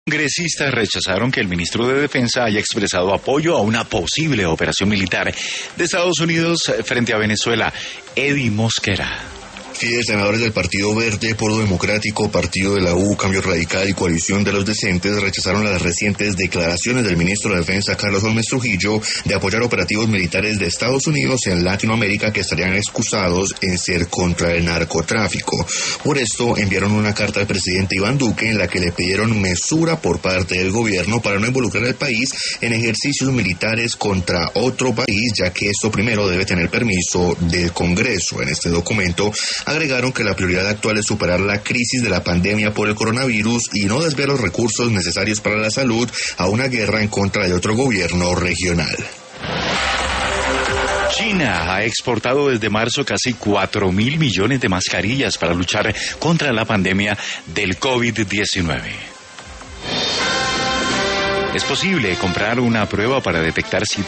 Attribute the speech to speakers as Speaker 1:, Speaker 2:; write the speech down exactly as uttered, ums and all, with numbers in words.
Speaker 1: Congresistas rechazaron que el ministro de Defensa haya expresado apoyo a una posible operación militar de Estados Unidos frente a Venezuela. Eddie Mosquera.
Speaker 2: Fieles senadores del Partido Verde, Polo Democrático, Partido de la U, Cambio Radical y Coalición de los Decentes rechazaron las recientes declaraciones del ministro de Defensa, Carlos Holmes Trujillo, de apoyar operativos militares de Estados Unidos en Latinoamérica que estarían excusados en ser contra el narcotráfico. Por esto enviaron una carta al presidente Iván Duque en la que le pidieron mesura por parte del gobierno para no involucrar al país en ejercicios militares contra otro país, ya que esto primero debe tener permiso del Congreso. En este documento agregaron que la prioridad actual es superar la crisis de la pandemia por el coronavirus y no desviar los recursos necesarios para la salud a una guerra en contra de otro gobierno regional.
Speaker 1: China ha exportado desde marzo casi cuatro mil millones de mascarillas para luchar contra la pandemia del COVID diecinueve. Es posible comprar una prueba para detectar si